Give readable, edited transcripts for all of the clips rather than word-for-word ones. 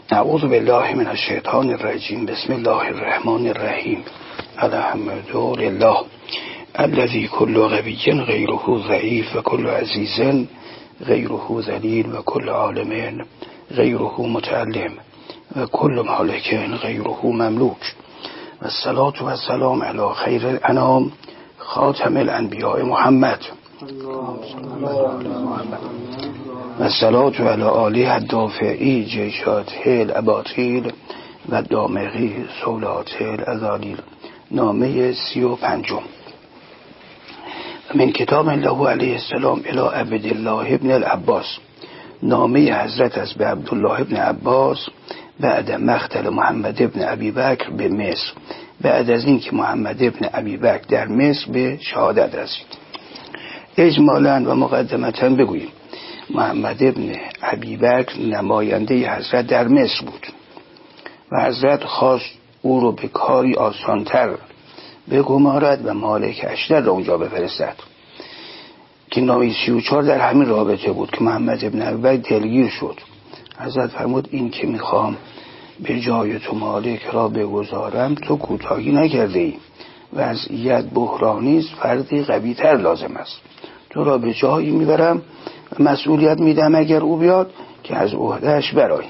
اعوذ بالله من الشیطان الرجیم. بسم الله الرحمن الرحیم. الحمد لله الذی کل قوی غیره ضعیف و کل عزیز غیره ذلیل و کل عالم غیره متعلم و کل مالک غیره مملوک و الصلاة و السلام علی خیر الانام خاتم الانبیاء محمد و الصلاة علی آله الدافعی جیشاته الاباطیل و دامغی سولاته الازالیل. نامه 35 من کتاب الله علیه السلام الی عبدالله ابن العباس. نامه حضرت از به عبدالله ابن عباس بعد مقتل محمد ابن ابی بکر به مصر، بعد از این که محمد ابن ابی بکر در مصر به شهادت رسید. اجمالاً و مقدمتاً بگوییم محمد ابن ابی بکر نماینده حضرت در مصر بود و حضرت خواست او رو به کاری آسانتر بگمارد و مالک اشتر را اونجا بفرستد که نامه 34 در همین رابطه بود که محمد ابن ابی بکر دلگیر شد. حضرت فرمود این که میخوام به جای تو مالک را بگذارم تو کوتاهی نکرده ای، وضعیت بحرانی است، فردی قوی تر لازم است، تو را به جایی میبرم و مسئولیت میدم اگر او بیاد که از عهدهش برای.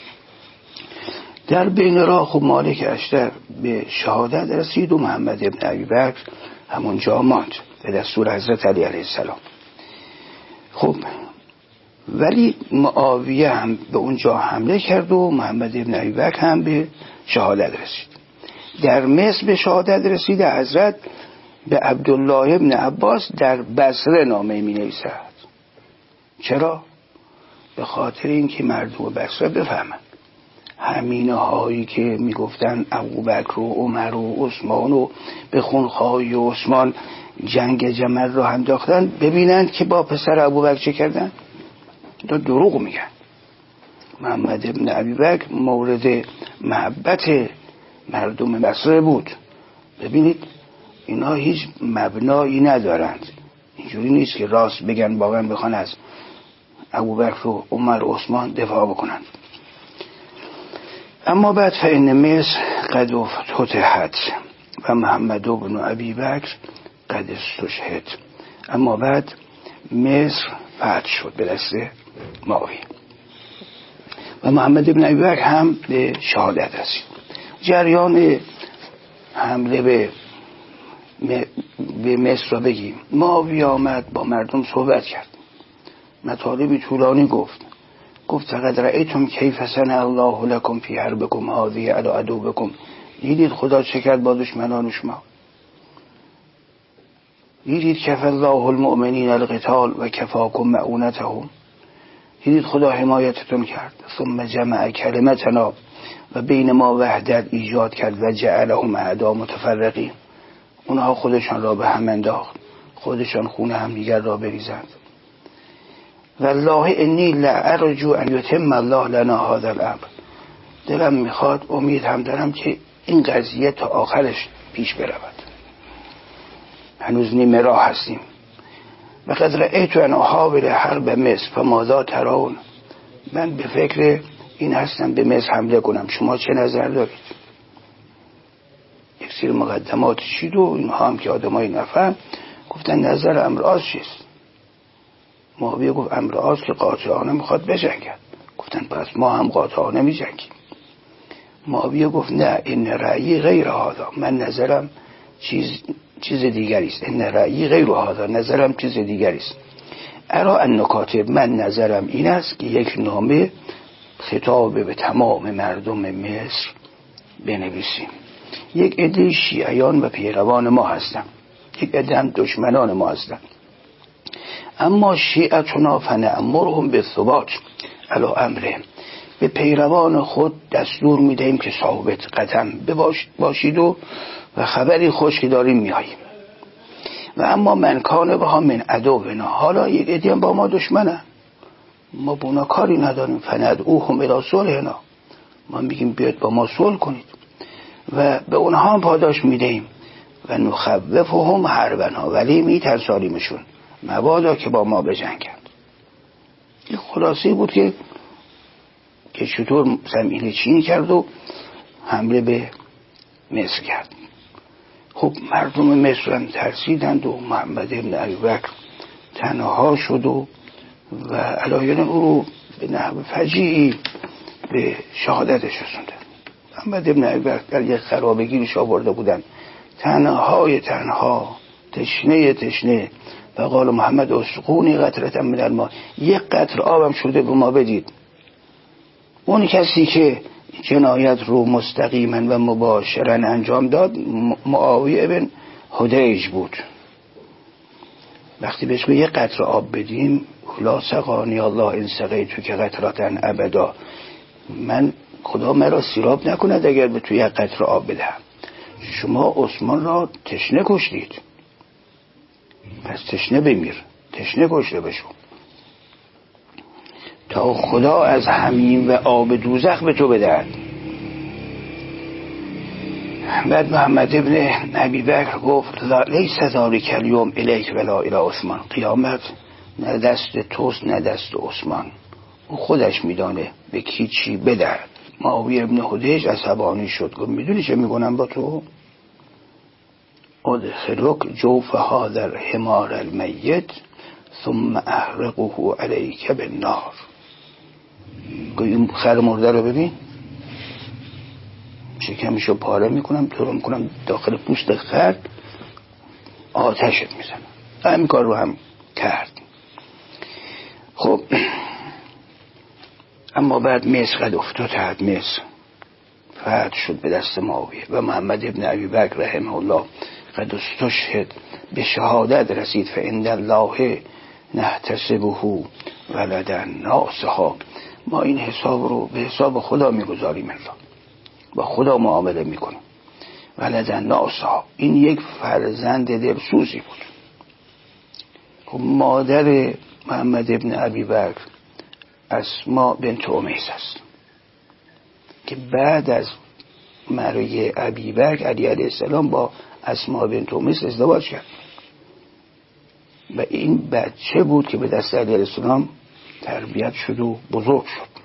در بین راه خب مالک اشتر به شهادت رسید و محمد ابن ابی بکر همونجا ماند به دستور حضرت علی علیه السلام. خب ولی معاویه هم به اونجا حمله کرد و محمد ابن ابی بکر هم به شهادت رسید. در مصر به شهادت رسید حضرت به عبدالله ابن عباس در بصره نامه می نویسد. چرا؟ به خاطر اینکه مردم بصره بفهمند همینه هایی که می گفتن ابوبکر و عمر و عثمان و به خونخواهی و عثمان جنگ جمل رو انداختن، ببینند که با پسر ابوبکر چه کردن. دروغ میگن. محمد ابن ابی بکر مورد محبت مردم بصره بود. ببینید اینا هیچ مبنایی ندارند، اینجوری نیست که راست بگن واقعا بخوان از ابوبکر و عمر و عثمان دفاع بکنند. اما بعد فإن مصر قد فتحت و محمد ابن ابی بکر قد استشهد. اما بعد مصر فتح شد به دست معاویه و محمد ابن ابی بکر هم به شهادت رسید. جریان حمله به مصر را بگیم. معاویه آمد با مردم صحبت کرد، مطالبی طولانی گفت فقط رأیتم کیف صنع الله لکم فی حربکم هذه علی عدوکم. دیدید خدا چه کرد با دشمنان شما؟ دیدید کف الله المؤمنین القتال و کفاکم معونتهم. دیدید خدا حمایتتون کرد. ثم جمع کلمتنا و بین ما وحدت ایجاد کرد و جعلهم اعدا متفرقین. اونها خودشان را به هم انداخت، خودشان خون هم دیگر را بریزند. والله انی لارجو ان یتم الله لنا هذا الامر. دلم میخواد، امید هم دارم که این قضیه تا آخرش پیش برود. هنوز نیمه راه هستیم. وقد رأیت ان احاول حرب مصر فماذا ترون. من به فکر این هستم به مصر حمله کنم، شما چه نظر دارید؟ یک سری مقدمات چید و اینها هم که آدمای نفهم گفتن نظر امراض چیست. معاویه گفت امراض که قاطعانه میخواد بجنگد. گفتن پس ما هم قاطعانه میجنگیم. معاویه گفت نه، این رأیی غیر هذا، من نظرم چیز دیگری است. این رأیی غیر هذا، نظرم چیز دیگری است. ارا ان کاتب، من نظرم این است که یک نامه خطاب به تمام مردم مصر بنویسیم. یک عده شیعیان و پیروان ما هستند، یک عده هم دشمنان ما هستند. اما شیعتنا فنأمرهم بالثبات علی امرهم. به پیروان خود دستور میدهیم که ثابت قدم باشید و خبری خوش که داریم میاییم. و اما من کان بها من عدونا، حالا یک عده هم با ما دشمنن، ما با اونا کاری نداریم. فندعوهم الی صلحنا، ما میگیم بیاید با ما صلح کنید و به اونها هم پاداش میدهیم. و نخوفهم حربنا، ولی میترسانیمشون مبادا که با ما بجنگند. این خلاصی بود که که چطور زمین چین کرد و حمله به مصر کرد. خب مردم مصر هم ترسیدند و محمد بن ابیبکر تنها شد و علایان او رو به نحو فجیعی به شهادتش رسوندن. محمد بن ابیبکر در یک خرابگیریش آورده بودن، تنها تشنه و قال محمد اسقونی قطرة من الماء، یک قطره آبم شده به ما بدید. اون کسی که جنایت رو مستقیما و مباشرا انجام داد معاویه بن حدیج بود. وقتی بهش یک قطره آب بدیم، لا سقانی الله ان سقیتو که قطرة ابدا، من خدا مرا سیراب نکند اگر به تو یک قطره آب بدهم. شما عثمان را تشنه کشتید، پس تشنه بمیر، تشنه کشته بشو تا خدا از حمیم و آب دوزخ به تو بدهد. بعد محمد ابن ابیبکر گفت لیس ذلک الیوم الیک ولا الی عثمان، قیامت نه دست توست نه دست عثمان، او خودش میدانه به کی چی بدهد. معاویه ابن حدیج عصبانی شد، گفت میدونی چه میکنم با تو؟ ادخلک جوف هذا الحمار المیت ثم احرقه علیک بالنار. این خر مرده رو ببین، شکمشو پاره میکنم، تو رو میکنم داخل پوست خر، آتشت میزنم. همین کار رو هم کرد. خب اما بعد مصر قد افتاد، مصر فتح شد به دست معاویه و محمد ابن ابیبکر رحمه الله قد استشهد، به شهادت رسید. فعند الله نحتسبه ولدا ناصحا، ما این حساب رو به حساب خدا میگذاریم، با خدا معامله میکنیم. ولدا ناصحا، این یک فرزند دلسوزی بود. خب مادر محمد ابن ابیبکر اسماء بنت امیس است که بعد از مرگ ابیبکر علی علیه السلام با اسماء بنت امیس ازدواج کرد و این بچه بود که به دست علی علیه السلام تربیت شد و بزرگ شد.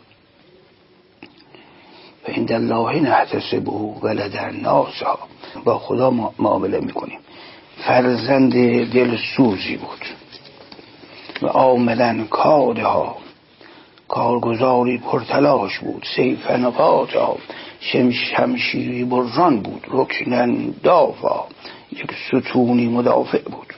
و عند الله نحتسبه ولدا ناصحا، با خدا معامله میکنیم. فرزند دلسوزی بود و عاملا کادها، کارگزاری پرتلاش بود. سیفن قاطع، شمشیری بران بود. رکنن دافع، یک ستونی مدافع بود.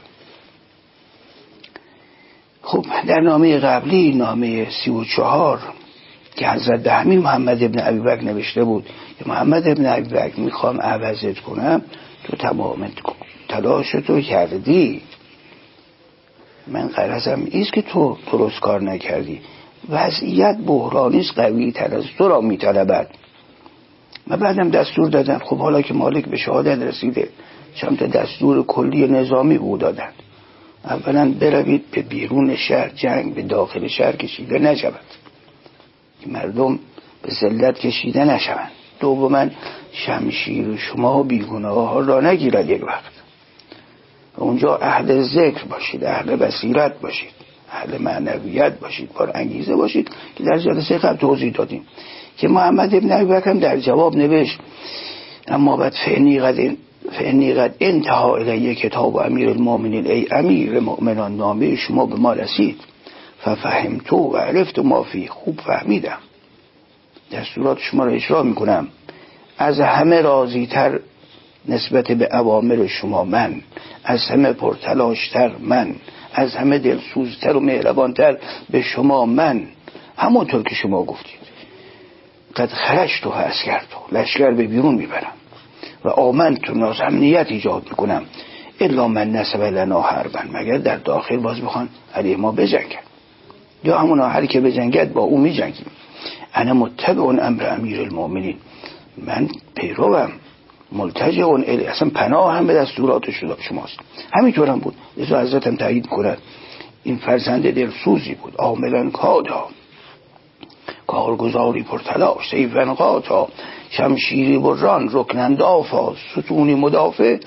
خب در نامه قبلی، نامه 34 که حضرت دهمی محمد ابن ابیبکر نوشته بود که محمد ابن ابیبکر میخوام عوضت کنم، تو تمام تلاشتو کردی، من غرضم ایست که تو درست کار نکردی، وضعیت بحرانیست، قوی تر از تو را میطلبد. و بعدم دستور دادن. خب حالا که مالک به شهادت رسیده، چند تا دستور کلی نظامی بود دادن. اولا بروید به بیرون شهر، جنگ به داخل شهر کشیده نشود که مردم به ذلت کشیده نشوند. دوما شمشیر شما بیگناه ها را نگیرد یک وقت. اونجا اهل ذکر باشید، اهل بصیرت باشید، اهل معنویت باشید، پر انگیزه باشید که در جلسه قبل توضیح دادیم که محمد ابن ابیبکر در جواب نوشت اما بعد فعنی قد انتها الیه کتاب امیر المؤمنین، ای امیر مؤمنان نامه شما به ما رسید، ففهمتو و عرفت ما فی، خوب فهمیدم، دستورات شما را اجرا میکنم، از همه راضی تر نسبت به اوامر شما من، از همه پرتلاشتر من، از همه دلسوزتر و مهربانتر به شما من، همونطور که شما گفتید. قد خرجت و عسکرت، لشکر به بیرون میبرم و آمنت و نازمنیت ایجاد میکنم، الا من نسب لنا حربا، مگر در داخل باز بخوان علیه ما بجنگن، یا همون هر که بجنگد با او میجنگیم. انا متبع امر امیر المؤمنین، من پیروم، ملتجع الی، اصلا پناه هم به دستورات شماست. همینطور هم بود. لذا حضرت هم تایید کنند این فرزند دلسوزی بود. عاملا کادا، کارگزاری پرتلاش، سیفن قاطع، شمشیری بران، رکنن دافع، ستونی مدافع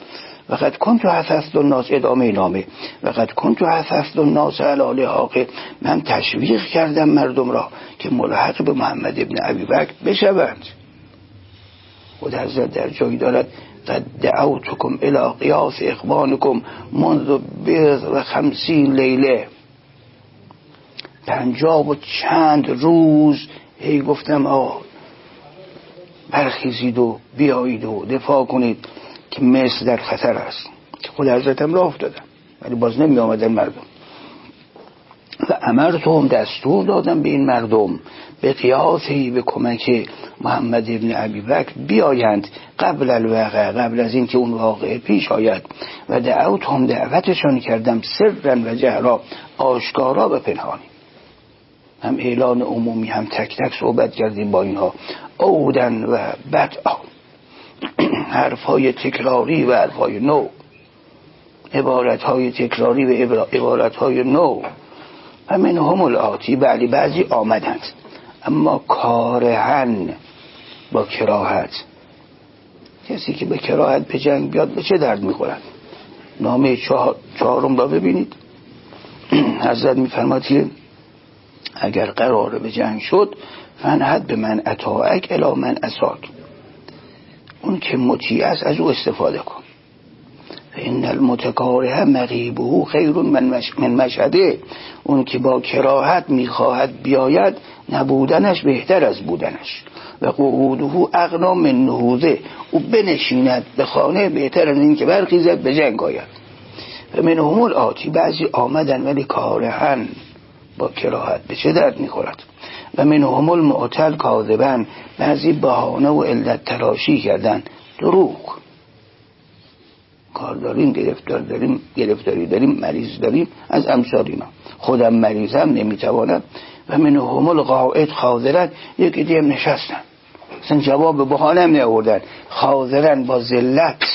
و قد کنت حثثت الناس، ادامه نامه، و قد کنت حثثت الناس علی لحاق، من تشویق کردم مردم را که ملحق به محمد ابن ابی بکر بشوند. خود حضرت در جایی دارد قد دعوتکم الی قیاس اخوانکم منذ 50 لیله، 50 و چند روز هی گفتم آقا برخیزید و بیایید و دفاع کنید که مصر در خطر است. خود حضرت هم راه افتادن ولی باز نمی آمدن مردم. و امرتهم، دستور دادم به این مردم، به قیاسی، به کمک محمد ابن ابی بکر بیایند قبل الواقع، قبل از این که اون واقعه پیش آید. و دعوتهم، دعوتشان کردم سرا و جهرا، آشکارا و پنهانی، هم اعلان عمومی هم تک تک صحبت کردیم با اینها. اودن و بدعا، حرفای تکراری و حرفای نو، عبارتهای تکراری و عبارتهای نو. و منهم الآتی، بعضی آمدند اما کارهن، با کراهت. کسی که به کراهت به جنگ بیاد به چه درد میخورد؟ نامه چهارم را ببینید. حضرت میفرماد که اگر قراره به جنگ شد فنهد به من اطاعک الی من عصاک، اون که مطیع است از او استفاده کن. ان المتکاره مغیبه خیر من مشهده، اون که با کراهت میخواهد بیاید نبودنش بهتر از بودنش. و قعوده اغنا من نهوضه، او بنشیند به خانه بهتر از این که برخیزد به جنگ آید. و منهم الآتی، بعضی آمدن ولی کارهن، با کراهت، به چه درد میخورد. و منهم المعتل کاذبن، بعضی بهانه و علت تراشی کردن، دروغ. کار داریم، گرفتاری داریم، مریض داریم، از امثال اینا. خودم مریضم، نمیتوانم. و منهم القاعد خاذرن، یکی دیگه نشستن اصلا جواب بهانه هم نیاوردن، خاذرن، با ذلت.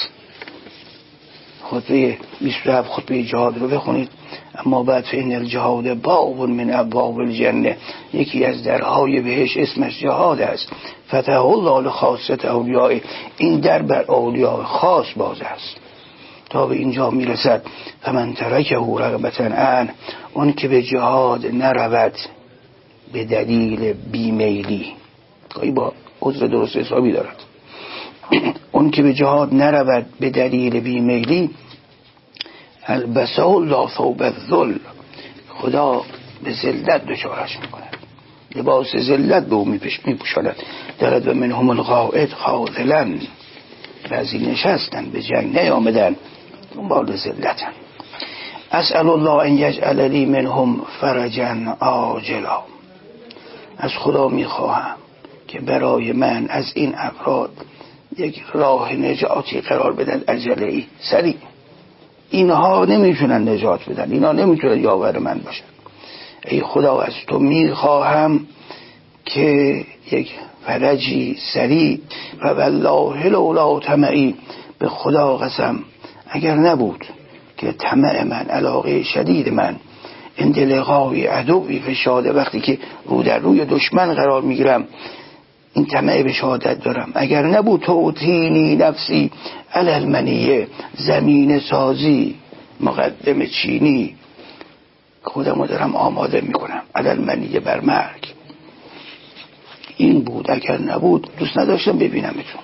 خطبه 27 خطبه جهاد رو بخونید. اما بعد فإن الجهاد باب من ابواب الجنه، یکی از درهای بهش اسمش جهاد است. فتح الله لخاصة اولیاء، این در بر اولیاء خاص باز است. تا به اینجا میرسد فمن ترکه رغبة عنه، اون که به جهاد نرود به دلیل بیمیلی، گاهی با عذر درست حسابی دارد، اون که به جهاد نرود به دلیل بیمیلی، البسه الله ثوب الذل، خدا به ذلت دچارش میکند، لباس ذلت به او میپوشاند. دارد و منهم القاعد خاذلا، بعضی نشستن به جنگ نیامدن، دنبال ذلتن. اسأل الله ان یجعل لی منهم فرجا عاجلا، از خدا میخواهم که برای من از این افراد یک راه نجاتی قرار بدن، عجله‌ای، سریع. اینها نمیتونن نجات بدن، اینها نمیتونن یاور من باشن. ای خدا از تو میخواهم که یک فرجی سریع. و والله لولا طمعی، به خدا قسم اگر نبود که طمع من، علاقه شدید من، عند لقای عدوی فشاده، وقتی که رو در روی دشمن قرار میگیرم این طمع به شهادت دارم، اگر نبود توتینی نفسی علی المنیه، زمین سازی مقدم چینی، خودمو دارم آماده میکنم علی المنیه، بر مرگ. این بود، اگر نبود دوست نداشتم ببینمتون.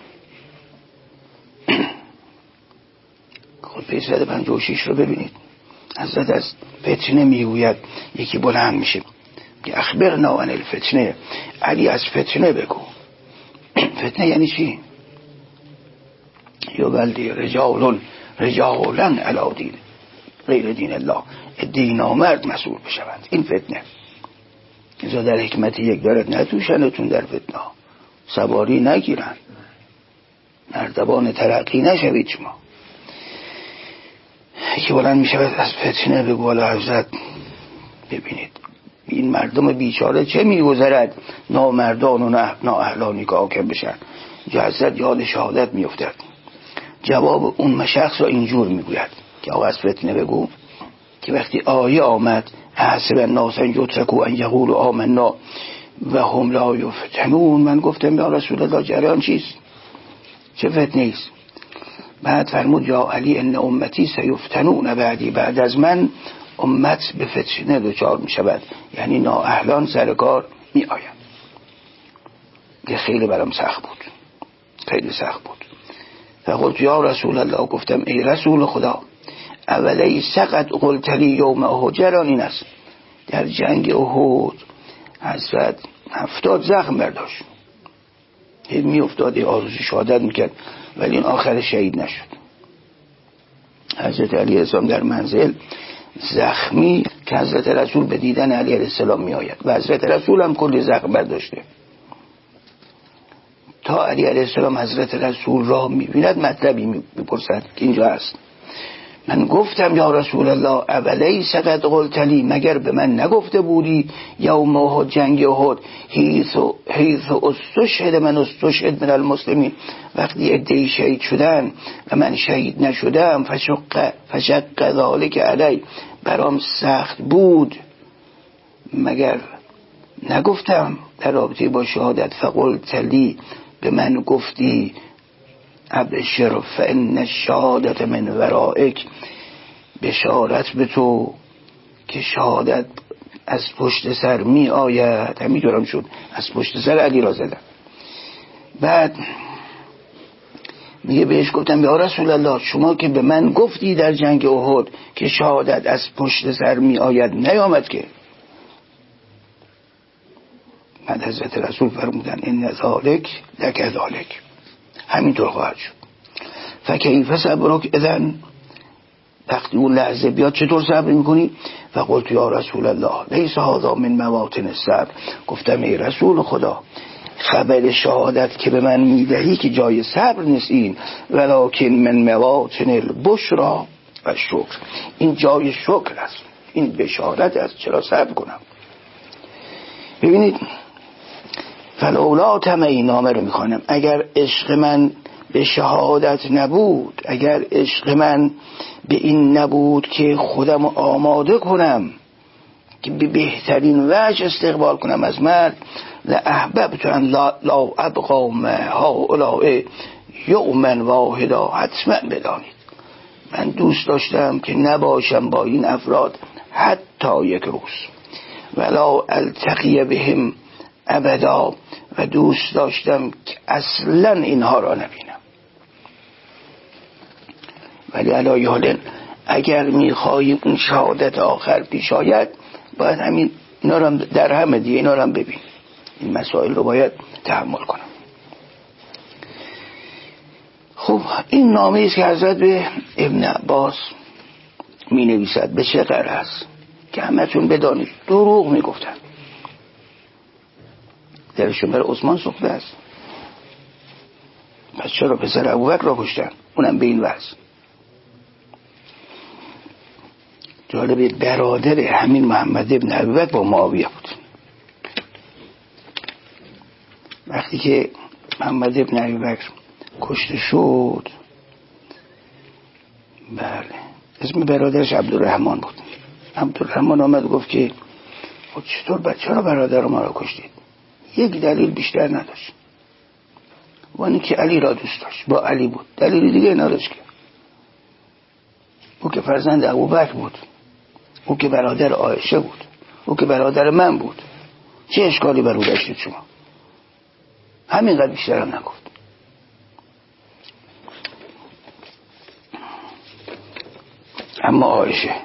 خود به 156 رو ببینید. حضرت از فتنه میگوید، یکی بلند میشه که اخبرنا عن الفتنه، علی از فتنه بگو. فتنه یعنی چی؟ یولدی رجالا علی دین غیر دین الله، دین آمرد مسئول بشوند. این فتنه. ازا در حکمت یک دارد نتوشنتون در فتنه، سواری نگیرن، نردبان ترقی نشوید شما. یکی بلند می شود از فتنه به بالا حضرت ببینید این مردم بیچاره چه می گذرد، نامردان و نااهلانی که حاکم بشن. حضرت یاد شهادت می افتد. جواب اون شخص را اینجور می گوید که آقا از فتنه بگو که وقتی آیه آمد احسب الناس ان یترکوا ان یقولوا آمنا و هم لا یفتنون، من گفتم یا رسول الله جریان چیست؟ چه فتنه است؟ بعد فرمود یا علی ان امتی سیفتنون بعدی، بعد از من امت به فتنه دچار می شود، یعنی نااهلان سر کار می آیند. که خیلی برام سخت بود، خیلی سخت بود. فقلت یا رسول الله، گفتم ای رسول خدا، اولی سقط قلت لی یوم احد، جران این است در جنگ احد حضرت 70 زخم برداشت، می افتاد آرزوی شهادت میکرد ولی این آخر شهید نشد. حضرت علی السلام در منزل زخمی که حضرت رسول به دیدن علی علیه السلام می آید و حضرت رسول هم کلی زخم برداشته. تا علی علیه السلام حضرت رسول را می بیند مطلبی می پرسد که اینجا هست. من گفتم یا رسول الله اولی سقط قلت لی، مگر به من نگفته بودی یوم احد، جنگ احد، حیث استشهد من استشهد من المسلمین، وقتی عده‌ای شهید شدن و من شهید نشدم، فشق ذلک علی، برام سخت بود، مگر نگفتم در رابطه با شهادت فقلت لی، به من گفتی ابشر فان الشهادت من ورائک، بشارت به تو که شهادت از پشت سر می آید. همینطورم شد، از پشت سر علی را زدن. بعد میگه بهش گفتم یا رسول الله، شما که به من گفتی در جنگ احد که شهادت از پشت سر می آید، نیامد که. بعد حضرت رسول فرمودن ان ذالک لک ذالک، همینطور خواهد شد. فکیف صبرک اذن، وقتی اون لحظه بیاد چطور صبر میکنی؟ فقلت یا رسول الله لیس هذا من مواطن الصبر، گفتم ای رسول خدا، خبر شهادت که به من میدهی که جای صبر نیست این، ولکن من مواطن البشرا و شکر، این جای شکر است، این بشارت است، چرا صبر کنم؟ ببینید فلولا طمعی، نامه رو میخوانم، اگر عشق من به شهادت نبود، اگر عشق من به این نبود که خودم آماده کنم که به بهترین وجه استقبال کنم از مرد، لأحببت ان لا ابقا هؤلاء یوما واحدا، حتما بدانید من دوست داشتم که نباشم با این افراد حتی یک روز، ولا التقی بهم ابدا، و دوست داشتم که اصلا اینها را نبینم. ولی علی حال اگر میخواییم اون شهادت آخر پیش آید، باید همین اینا را در همه دیگه اینا را ببین، این مسائل رو باید تحمل کنم. خب این نامه است که حضرت به ابن عباس می نویسد. به چه غرض؟ که همتون بدانید دروغ می گفتن، درشون برای عثمان سوخته است، پس چرا پسر ابوبکر را کشتن؟ اونم به این وضع. جالبه برادر همین محمد ابن ابوبکر با معاویه بود. وقتی که محمد ابن ابوبکر کشته شد، بله، اسم برادرش عبدالرحمن بود. عبدالرحمن آمد گفت که چطور بچه را برادر ما را کشتید؟ یک دلیل بیشتر نداشت، وانی که علی را دوست داشت، با علی بود، دلیل دیگه نداشت. که او که فرزند ابوبکر بود، او که برادر عایشه بود، او که برادر من بود، چه اشکالی بر او داشتید شما؟ همینقدر، بیشتر هم نگفت. اما عایشه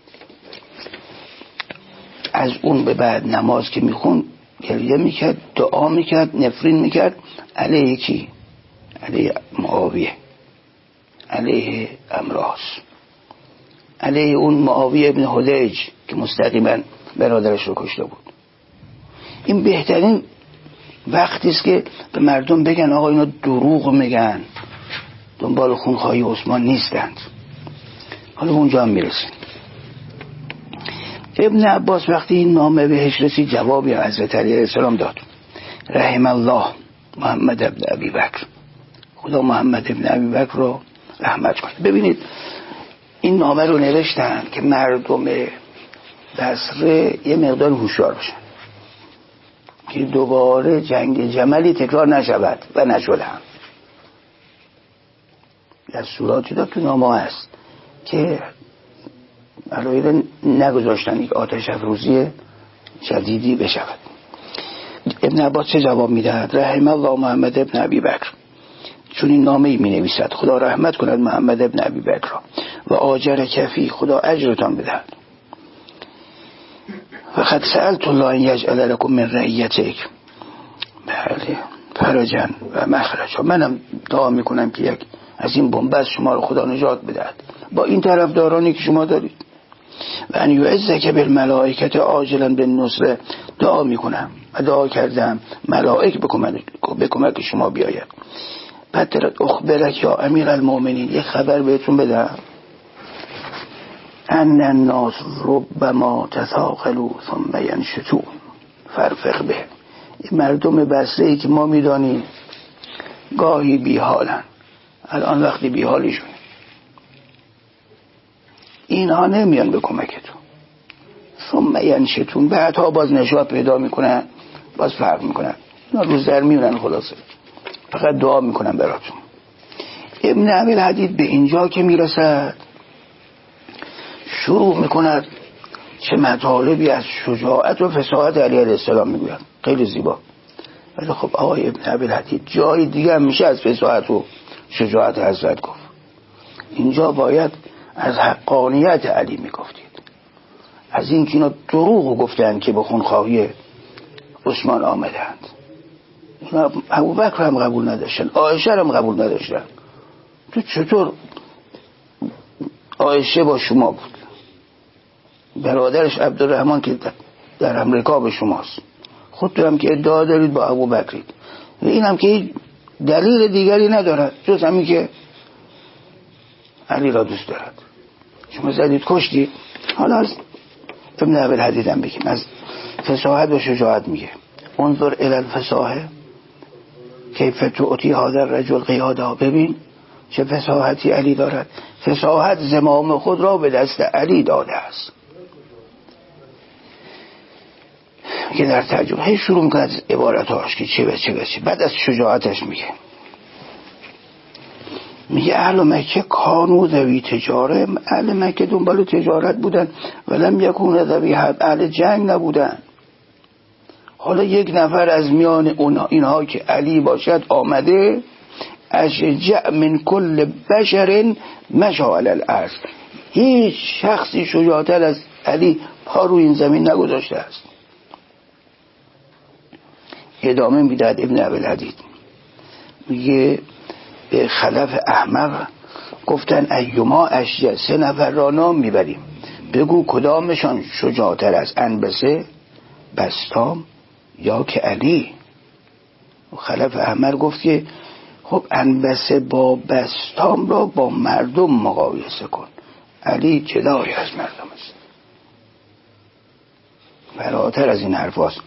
از اون به بعد نماز که میخوند گریه میکرد، دعا میکرد، نفرین میکرد علیه کی؟ علیه معاویه، علیه امراس، علیه اون معاویه ابن حلیج که مستقیما برادرش رو کشته بود. این بهترین وقتی است که به مردم بگن آقا اینا دروغ میگن، دنبال خونخواهی عثمان نیستند. حالا اونجا هم میرسیم. ابن عباس وقتی این نامه بهش رسید، جوابی حضرت علی علیه السلام داد، رحم الله محمد ابن ابی بکر، خدا محمد ابن ابی بکر رو رحمت کنه. ببینید این نامه رو نوشتن که مردم بصره یه مقدار هوشیار باشن که دوباره جنگ جملی تکرار نشود، و نشده هم. دستوراتی داد تو نامه هست که برای نگذاشتن یک آتش افروزی شدیدی بشود. ابن عباس چه جواب میدهد؟ رحم الله محمد ابن ابی بکر، چون این نامه ای می نویسد: خدا رحمت کند محمد ابن ابی بکر را و آجر کفی، خدا اجرتان بدهد. فقط سألت الله ان یجعل لكم من رعیتک بله فرجا و مخرجا. منم دعا میکنم که یک از این بنبست شما رو خدا نجات بدهد با این طرفدارانی که شما دارید. و ان یعزک بالملائکه عاجلا بالنصر، دعا میکنم و دعا کردم ملائک به کمک شما بیاید. بعد اخبرک یا امیر المؤمنین، یک خبر بهتون بدم، ان الناس ربما تثاقلوا ثم ینشتون فرفق به. مردم بصره‌ای که ما میدانیم گاهی بیحالن، الان وقتی بیحالیشون اینها نمیان به کمکتون، ثم ینشتون بعدها باز نشاط پیدا میکنن، باز فرق میکنن، اینا روز در میونن. خلاصه فقط دعا میکنن براتون. ابن ابی الحدید به اینجا که میرسد شروع میکند چه مطالبی از شجاعت و فصاحت علی علیه السلام میگوید، خیلی زیبا. ولی خب آقای ابن ابی الحدید جای دیگه هم میشه از فصاحت و شجاعت حضرت گفت، اینجا باید از حقانیت علی میگفتید، از این که اینا دروغ گفتن که به خونخواهی عثمان آمدند. اینا ابوبکر هم قبول نداشتن، عایشه هم قبول نداشتن. تو چطور عایشه با شما بود، برادرش عبدالرحمن که در امریکا به شماست، خودتون هم که ادعا دارید با ابوبکرید، این هم که دلیل دیگری ندارد جز همین که علی را دوست دارد. شما زدید کشتید. حالا از ابن ابی الحدید هم بگیم از فصاحت و شجاعت میگه: انظر الی الفصاحه کیف تعطی هذا الرجل قیادا. ببین چه فصاحتی علی دارد، فصاحت زمام خود را به دست علی داده است. که در ترجمه شروع میکنه از عبارتاش که چه به چه. بعد از شجاعتش میگه اهل مکه کانو ذوی تجاره، اهل مکه دنبال تجارت بودن، ولم یکون ذوی حرب، اهل جنگ نبودن. حالا یک نفر از میان اینها که علی باشد آمده، اشجع من کل بشر مشى علی الارض، هیچ شخصی شجاعتر از علی پا روی این زمین نگذاشته است. ادامه میداد ابن ابی الحدید، میگه به خلف احمق گفتن ایما اشجع، 3 نفر را نام میبریم، بگو کدامشان شجاعتر از انبسه، بسطام یا که علی؟ خلف احمق گفت که خب انبسه با بسطام را با مردم مقایسه کن، علی جدای از مردم است، فراتر از این حرف هست.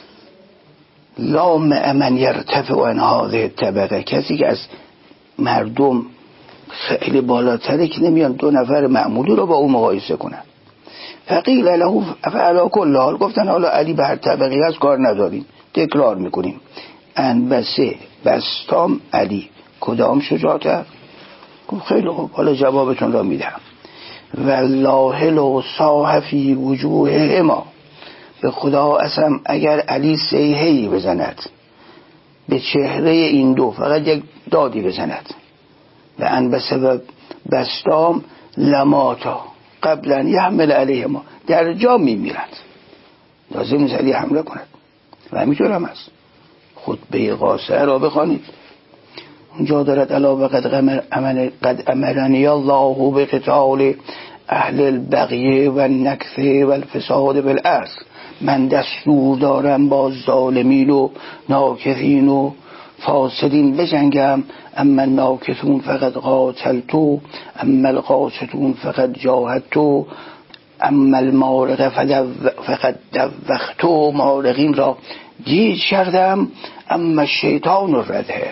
لا من یرتفع عن هذه الطبقه، کسی که از مردم خیلی بالاتره که نمیان 2 نفر معمولی رو با او مقایسه کنن. فقیل له فعلا کل حال، گفتن حالا علی به هر طبقه هست کار نداریم، تکرار میکنیم، انبسه بسطام علی کدام شجاعتر؟ خیلی خوب، حالا جوابتون را میدم. والله لو صاح فی وجوههما، به خدا قسم اگر علی صیحه‌ای بزند به چهره این دو، فقط یک دادی بزند، و انبسه و بسطام لماتا قبلا یحمل علیه ما، در جا میمیرند، لازم نیست علی حمله کند. و همینطور هم هست. خطبه قاصره را بخوانید، اونجا دارد الا قد امرنی الله بقتال اهل البغی و النکث و الفساد بالارض، من دستور دارم با ظالمین و ناکثین و فاسدین بجنگم، اما الناکثون فقط قاتلتو، اما القاسطون فقط جاهدتو، اما المارق فقط دوختو، مارقین را گیج کردم، اما شیطان الرده،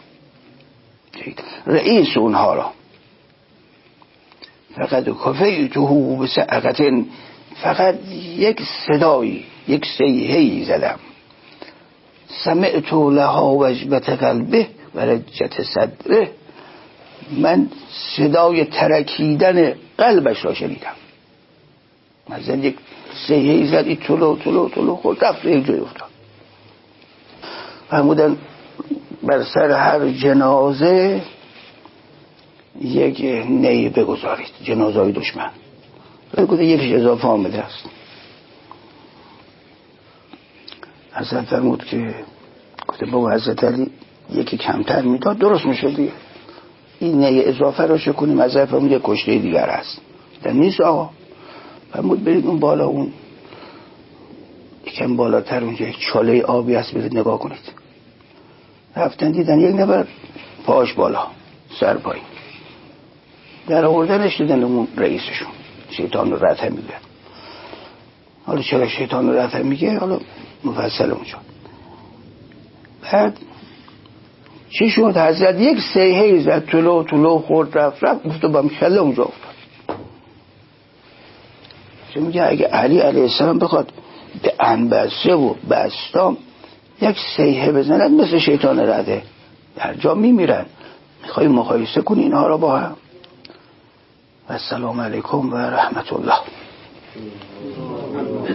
رئیس اونها را فقط کفیتو بسعقت، فقط یک صدایی، یک صیحه‌ای زدم، سمعت لها وجبت قلبه و رجت صدره، من صدای ترکیدن قلبش را شنیدم. مثلا یک سیحه‌ای زد، این طلو خود رفت یک جای افتاد. فرمودن بر سر هر جنازه یک نی بگذارید، جنازه های دشمن. گفته یکیش اضافه آمده است. حضرت فرمود که گفته بابا حضرت علی یکی کمتر میداد درست میشد دیگه، این نی اضافه رو شکنیم. حضرت فرمود یک کشته دیگر هست. در نیست آقا. فرمود برید اون بالا، اون یکم بالاتر اونجا یک چاله آبی هست، برید نگاه کنید. رفتن دیدن یک نفر پاش بالا سر پایین، در آوردنش دیدن اون رئیسشون شیطان رو رد میگه. حالا چرا شیطان رو رد میگه حالا مفصل اونجا. بعد چی شد؟ حضرت یک سیحه‌ای زد، طلو خورد رفت گفت با کله اونجا افتاد. چه میگه اگه علی علیه السلام بخواد به انبسه و بستام یک سیحه بزند مثل شیطان رده در جا میمیرن. میخوای مقایسه کنی اینها را با هم. و السلام علیکم و رحمت الله.